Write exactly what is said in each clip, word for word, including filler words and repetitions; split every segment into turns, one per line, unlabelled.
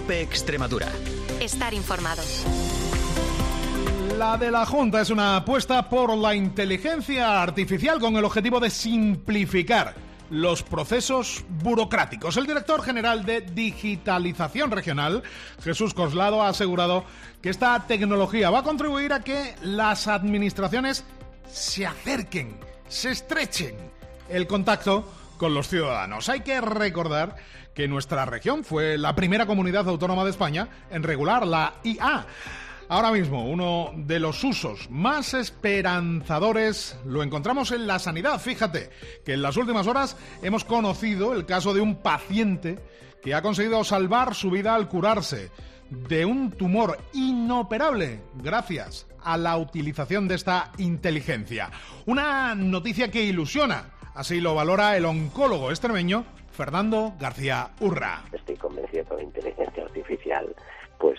COPE Extremadura.
Estar informado.
La de la Junta es una apuesta por la inteligencia artificial con el objetivo de simplificar los procesos burocráticos. El director general de Digitalización Regional, Jesús Coslado, ha asegurado que esta tecnología va a contribuir a que las administraciones se acerquen, se estrechen el contacto con los ciudadanos. Hay que recordar que nuestra región fue la primera comunidad autónoma de España en regular la I A. Ahora mismo, uno de los usos más esperanzadores lo encontramos en la sanidad. Fíjate que en las últimas horas hemos conocido el caso de un paciente que ha conseguido salvar su vida al curarse de un tumor inoperable gracias a la utilización de esta inteligencia. Una noticia que ilusiona, así lo valora el oncólogo extremeño Fernando García Urra.
Estoy convencido que la inteligencia artificial pues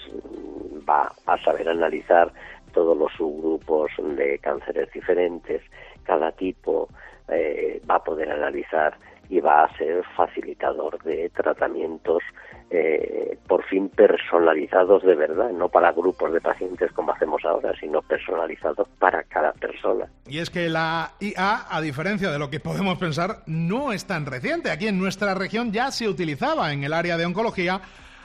va a saber analizar todos los subgrupos de cánceres diferentes, cada tipo eh, va a poder analizar y va a ser facilitador de tratamientos eh, por fin personalizados de verdad, no para grupos de pacientes como hacemos ahora, sino personalizados para cada persona.
Y es que la I A, a diferencia de lo que podemos pensar, no es tan reciente. Aquí en nuestra región ya se utilizaba en el área de oncología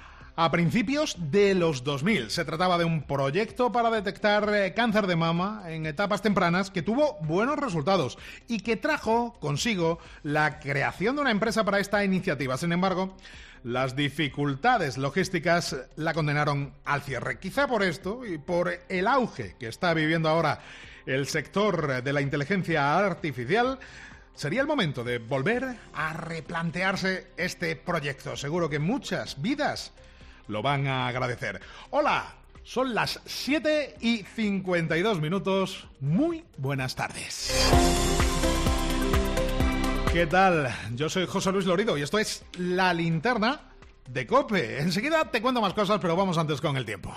a principios de los dos mil. Se trataba de un proyecto para detectar eh, cáncer de mama en etapas tempranas que tuvo buenos resultados y que trajo consigo la creación de una empresa para esta iniciativa. Sin embargo, las dificultades logísticas la condenaron al cierre. Quizá por esto y por el auge que está viviendo ahora el sector de la inteligencia artificial, sería el momento de volver a replantearse este proyecto. Seguro que muchas vidas lo van a agradecer. Hola, son las siete y cincuenta y dos minutos. Muy buenas tardes. ¿Qué tal? Yo soy José Luis Lorido y esto es La Linterna de COPE. Enseguida te cuento más cosas, pero vamos antes con el tiempo.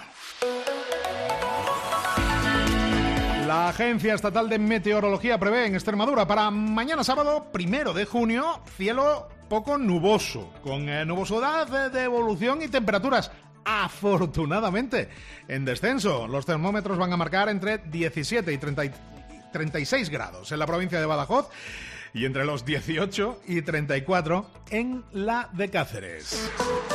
La Agencia Estatal de Meteorología prevé en Extremadura para mañana sábado, primero de junio, cielo poco nuboso, con eh, nubosidad de evolución y temperaturas afortunadamente en descenso. Los termómetros van a marcar entre diecisiete y treinta y seis grados en la provincia de Badajoz y entre los dieciocho y treinta y cuatro en la de Cáceres.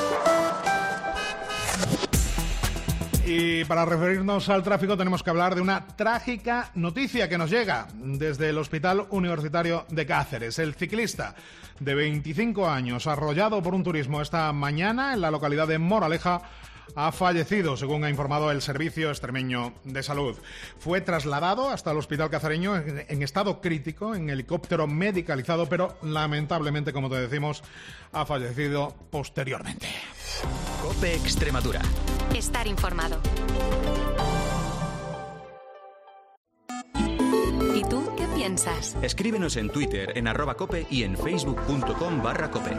Y para referirnos al tráfico tenemos que hablar de una trágica noticia que nos llega desde el Hospital Universitario de Cáceres. El ciclista de veinticinco años, arrollado por un turismo esta mañana en la localidad de Moraleja, ha fallecido, según ha informado el Servicio Extremeño de Salud. Fue trasladado hasta el hospital cacereño en, en estado crítico, en helicóptero medicalizado, pero lamentablemente, como te decimos, ha fallecido posteriormente.
COPE Extremadura.
Estar informado. ¿Y tú qué piensas?
Escríbenos en Twitter, en arroba cope y en facebook.com barra cope.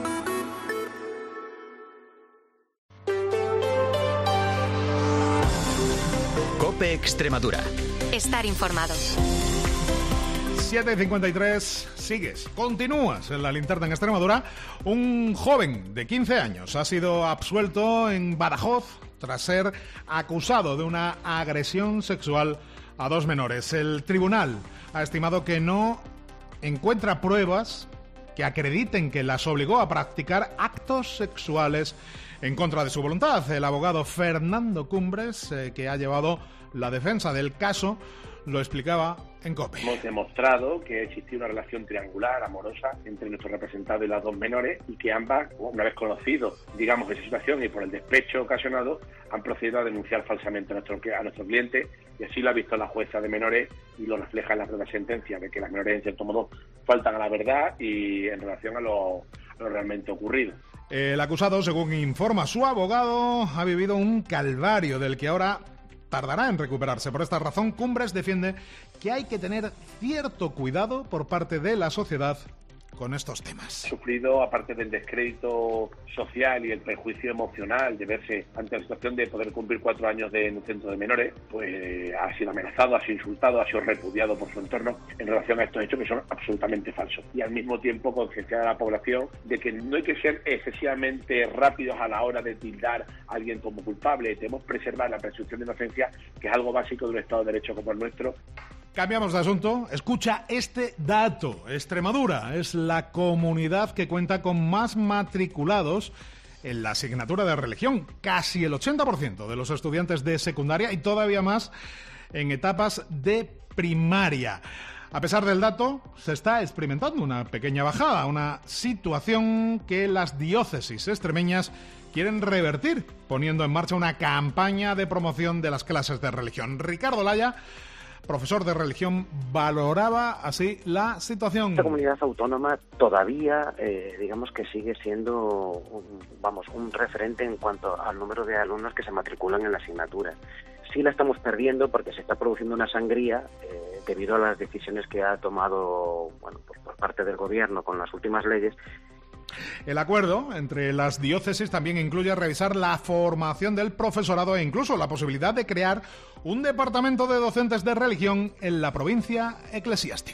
COPE Extremadura.
Estar informado.
siete y cincuenta y tres, sigues, continúas en La Linterna en Extremadura. Un joven de quince años ha sido absuelto en Badajoz tras ser acusado de una agresión sexual a dos menores. El tribunal ha estimado que no encuentra pruebas que acrediten que las obligó a practicar actos sexuales en contra de su voluntad. El abogado Fernando Cumbres, eh, que ha llevado la defensa del caso, lo explicaba en COPE.
Hemos demostrado que existía una relación triangular, amorosa, entre nuestro representado y las dos menores y que ambas, una vez conocido, digamos, esa situación y por el despecho ocasionado, han procedido a denunciar falsamente a nuestro, a nuestro cliente y así lo ha visto la jueza de menores y lo refleja en la propia sentencia, de que las menores, en cierto modo, faltan a la verdad y en relación a lo, a lo realmente ocurrido.
El acusado, según informa su abogado, ha vivido un calvario del que ahora tardará en recuperarse. Por esta razón, Cumbres defiende que hay que tener cierto cuidado por parte de la sociedad con estos temas.
Sufrido, aparte del descrédito social y el perjuicio emocional de verse ante la situación de poder cumplir cuatro años de, en un centro de menores, pues ha sido amenazado, ha sido insultado, ha sido repudiado por su entorno en relación a estos hechos que son absolutamente falsos. Y al mismo tiempo concienciar a la población de que no hay que ser excesivamente rápidos a la hora de tildar a alguien como culpable. Debemos preservar la presunción de inocencia, que es algo básico de un Estado de Derecho como el nuestro.
Cambiamos de asunto. Escucha este dato. Extremadura es la comunidad que cuenta con más matriculados en la asignatura de religión. Casi el ochenta por ciento de los estudiantes de secundaria y todavía más en etapas de primaria. A pesar del dato, se está experimentando una pequeña bajada, una situación que las diócesis extremeñas quieren revertir, poniendo en marcha una campaña de promoción de las clases de religión. Ricardo Laya, profesor de religión, valoraba así la situación.
Esta comunidad autónoma todavía, eh, digamos que sigue siendo, un, vamos, un referente en cuanto al número de alumnos que se matriculan en la asignatura. Sí la estamos perdiendo porque se está produciendo una sangría eh, debido a las decisiones que ha tomado, bueno, por, por parte del gobierno con las últimas leyes.
El acuerdo entre las diócesis también incluye revisar la formación del profesorado e incluso la posibilidad de crear un departamento de docentes de religión en la provincia eclesiástica.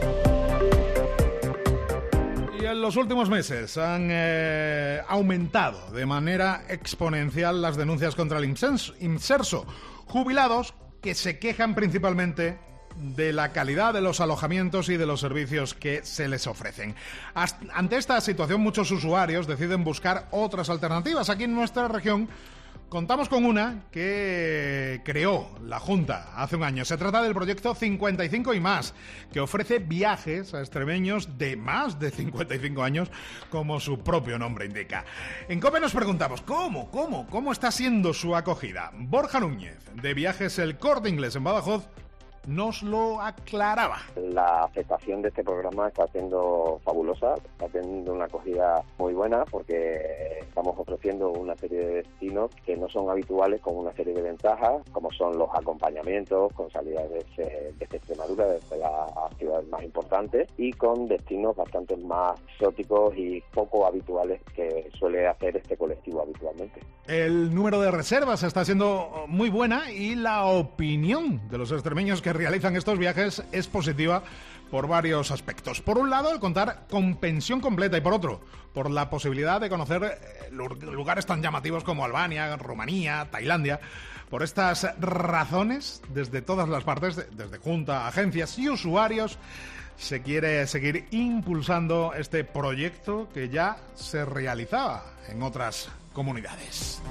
Y en los últimos meses han eh, aumentado de manera exponencial las denuncias contra el Imserso. Jubilados que se quejan principalmente de la calidad de los alojamientos y de los servicios que se les ofrecen. Ante esta situación, muchos usuarios deciden buscar otras alternativas. Aquí en nuestra región contamos con una que creó la Junta hace un año. Se trata del proyecto cincuenta y cinco y más, que ofrece viajes a extremeños de más de cincuenta y cinco años, como su propio nombre indica. En COPE nos preguntamos, ¿cómo, cómo, cómo está siendo su acogida? Borja Núñez, de Viajes El Corte Inglés en Badajoz, nos lo aclaraba.
La aceptación de este programa está siendo fabulosa, está teniendo una acogida muy buena porque estamos ofreciendo una serie de destinos que no son habituales, con una serie de ventajas, como son los acompañamientos con salidas desde, desde Extremadura, desde las ciudades más importantes, y con destinos bastante más exóticos y poco habituales que suele hacer este colectivo habitualmente.
El número de reservas está siendo muy buena y la opinión de los extremeños que realizan estos viajes es positiva por varios aspectos. Por un lado, el contar con pensión completa, y por otro, por la posibilidad de conocer lugares tan llamativos como Albania, Rumanía, Tailandia. Por estas razones, desde todas las partes, desde Junta, agencias y usuarios, se quiere seguir impulsando este proyecto que ya se realizaba en otras comunidades.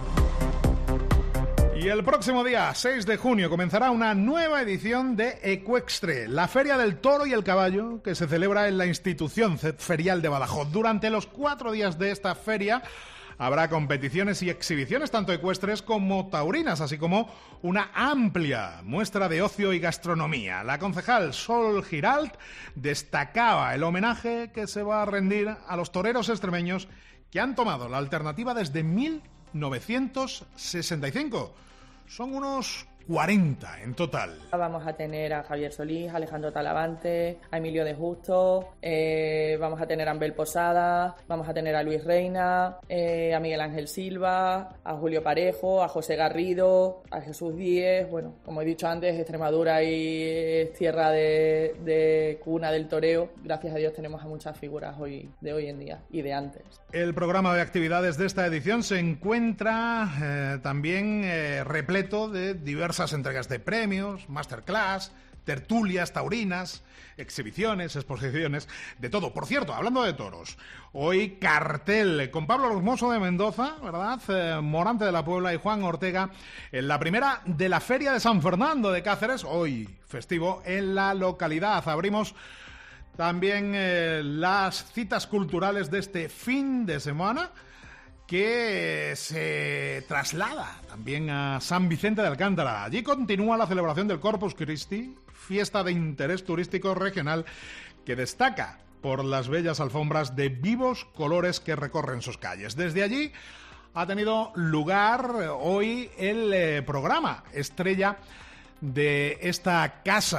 Y el próximo día, seis de junio, comenzará una nueva edición de Ecuextre, la Feria del Toro y el Caballo, que se celebra en la institución ferial de Badajoz. Durante los cuatro días de esta feria habrá competiciones y exhibiciones tanto ecuestres como taurinas, así como una amplia muestra de ocio y gastronomía. La concejal Sol Giralt destacaba el homenaje que se va a rendir a los toreros extremeños que han tomado la alternativa desde mil novecientos sesenta y cinco. Son unos cuarenta en total.
Vamos a tener a Javier Solís, a Alejandro Talavante, a Emilio de Justo, eh, vamos a tener a Ambel Posada, vamos a tener a Luis Reina, eh, a Miguel Ángel Silva, a Julio Parejo, a José Garrido, a Jesús Díez. Bueno, como he dicho antes, Extremadura y es tierra de, de cuna del toreo. Gracias a Dios tenemos a muchas figuras hoy de hoy en día y de antes.
El programa de actividades de esta edición se encuentra eh, también eh, repleto de diversas entregas de premios, masterclass, tertulias taurinas, exhibiciones, exposiciones, de todo. Por cierto, hablando de toros, hoy cartel con Pablo Hermoso de Mendoza, ¿verdad? Eh, Morante de la Puebla y Juan Ortega en la primera de la Feria de San Fernando de Cáceres, hoy festivo en la localidad. Abrimos también eh, las citas culturales de este fin de semana, que se traslada también a San Vicente de Alcántara. Allí continúa la celebración del Corpus Christi, fiesta de interés turístico regional que destaca por las bellas alfombras de vivos colores que recorren sus calles. Desde allí ha tenido lugar hoy el eh, programa estrella de esta casa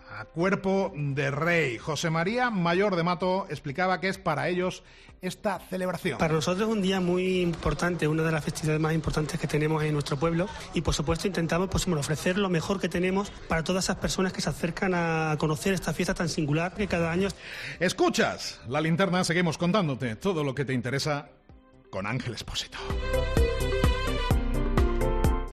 a cuerpo de rey. José María Mayor de Mato explicaba que es para ellos esta celebración.
Para nosotros es un día muy importante, una de las festividades más importantes que tenemos en nuestro pueblo, y por supuesto intentamos pues, ofrecer lo mejor que tenemos para todas esas personas que se acercan a conocer esta fiesta tan singular que cada año...
Escuchas La Linterna, seguimos contándote todo lo que te interesa con Ángel Expósito.